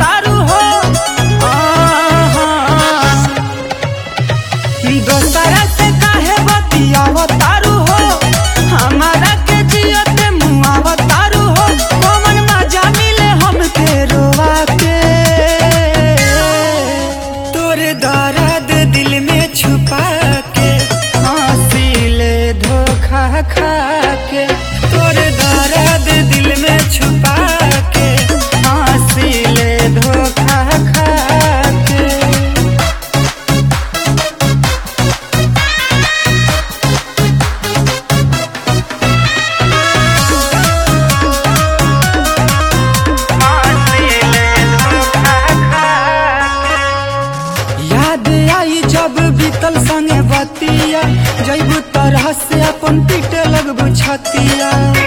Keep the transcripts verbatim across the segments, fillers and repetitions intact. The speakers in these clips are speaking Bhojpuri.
तारू हो दोसरा से काहे बतियाव तारू हो हमारा के जियते मुआव तारू हो कौन मजा मिले हमके रोवा के तोर दर्द दिल में छुपा के हंसीले धोखा खा के तोर दर्द दिल में छुपा के हंसीले धोखा खा के याद आई जब बीतल संगे बतिया जैबू तरह से अपन पीटे लगबू छतिया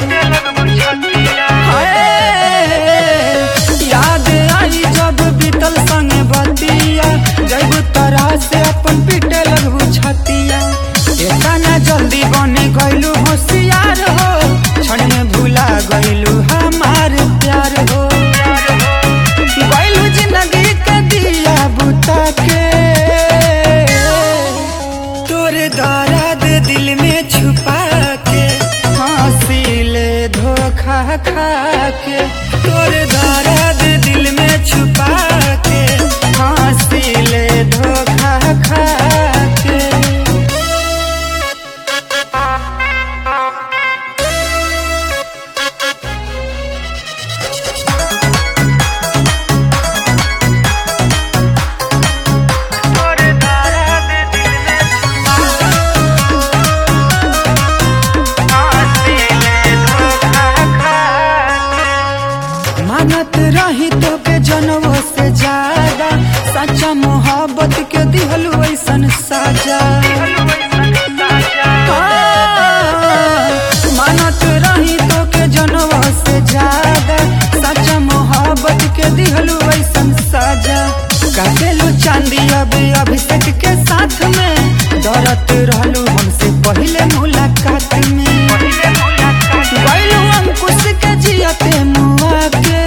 याद आई जब बीतल संगे बतिया जैबू तरह से अपन पीटे लगबू छतिया इतना जल्दी बने गइलू होशियार हो क्षण में भूला गइलू हमार प्यार हो गइलू जिंदगी के दिया बुता के तोर दर्द दिल में छुपा के हंसीले धोखा खा के तोर दर्द दिल में छुपा के हंसीले धोखा खा के मानत रही तो के जनवो से ज्यादा सच्चा मोहब्बत के दिहलू ऐसन साजा मानत रही तो के जनवो से ज्यादा सच्चा मोहब्बत के दिहलू ऐसन साजा काटेलू चांदी अब अभिषेक के साथ में डरत रहलू हमसे पहले मुलाकात में गइलू अंकुश के जियते मुआ के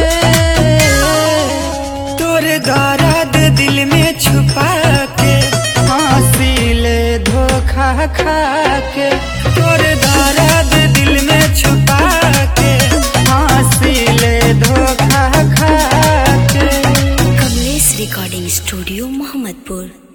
तोर दर्द दिल में छुपा के हंसीले धोखा खा के तोर दर्द दिल में छुपा के हंसीले धोखा खा के कमलेश रिकॉर्डिंग स्टूडियो मोहम्मदपुर।